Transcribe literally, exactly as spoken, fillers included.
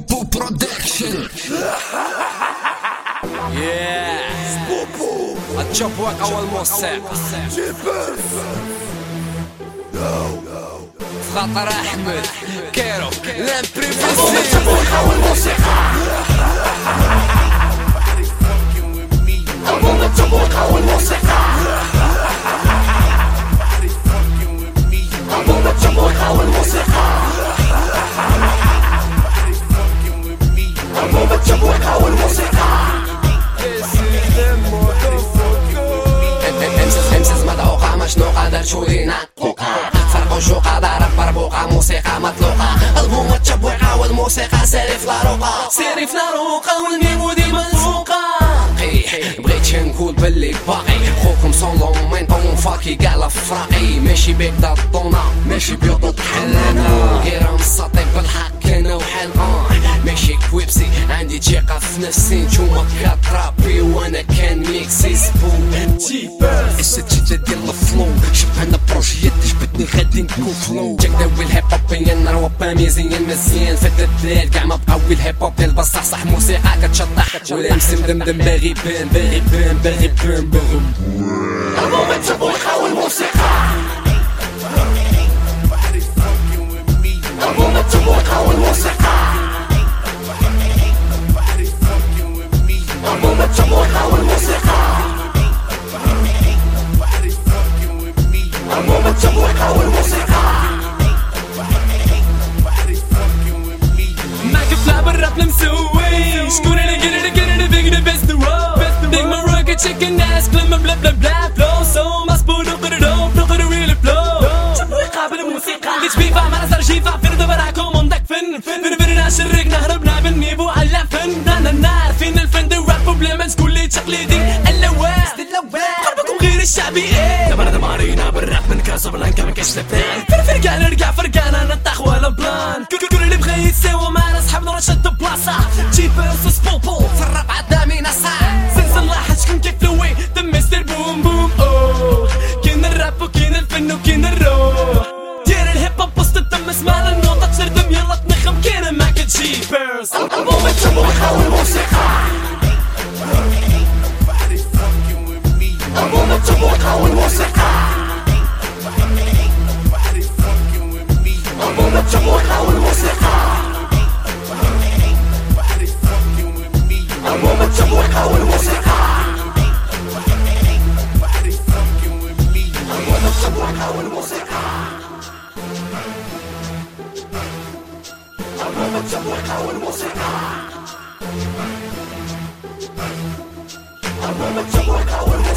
سبوبو برودكشن. Yeah سبوبو الجبوك أول موسيقى جيبرز خاطر أحمد كيرو لامبريفيسي الجبوك أول موسيقى ألبوم الجبوك أول موسيقى ألبوم الجبوك أول موسيقى ألبوم الجبوك أول موسيقى امسس مدعوقة مشنوقة درشو لينا قوقة فرقو شوقة ضرب بربوقة موسيقى مطلوقة ألبوم الجبوقة والموسيقى سيري في لاروقة سيري في لاروقة والميمو ديما الفوقة بغيت نقول باللي باقي خوكم صولون مين طون فاكي قاع فراقي ماشي بيك دا الطونة ماشي بيوض حلانا غير مسطي بالحق انا وحلقان ماشي كويبسي عندي ثقة في نفسي نتوما كترابي وانا كان ميكسي سبو جيبرز السجدة ديال الفلو شبهنا بروجيات جبتني غادي نكون فلو جاك داوي الهيب هوب ين روابا مزيان مزيان فات الدلال كاع ما بقاوي الهيب هوب ديال بصح صح موسيقى كتشطح ولا مسمدمدم باغي بان باغي بان باغي بان باغي ألبوم الجبوك والموسيقى ألبوم الجبوك والموسيقى ألبوم الجبوك والموسيقى ألبوم الجبوك والموسيقى معك بلعب الراب المسوي شكون انا قرر قرر بيك ذا بيست رو بيك ما روكت تشيك الناس بلا بلا بلا بلا فلو سو مسبول نقررو نقرر ويل فلو جبوك بالموسيقى اللي تبيفا ما نصر جيفا فرد براكم وندك فن فن فرنا شرق نهربنا بالنيبو على فن انا النار فينا الفن دي راب بروبليمز كل تقليدي اللوان قلبكم غير الشعبي ايه دابا انا مارينا بالراب من كاسابلانكا ما كاينش لبنان فرفر كاع نرجع فرقان انا طاح ولا بلان كل اللي بغا يتساوى معنا صحابنا راه شاد بلاصه جيبرز وسبوبو في الربعة دامينا صح سلسل لاحظ شكون كيف لوي ذا مستر بوم بوم اوه كاين الراب وكاين الفن وكاين الروح دير الهيب هوب وسط الدم اسمعنا النوطة تشردم يلا تنخم كاين معاك جيبرز ألبوم الجبوك والموسيقى ألبوم الجبوك والموسيقى ألبوم الجبوك والموسيقى ألبوم الجبوك والموسيقى ألبوم الجبوك والموسيقى ألبوم الجبوك والموسيقى ألبوم الجبوك والموسيقى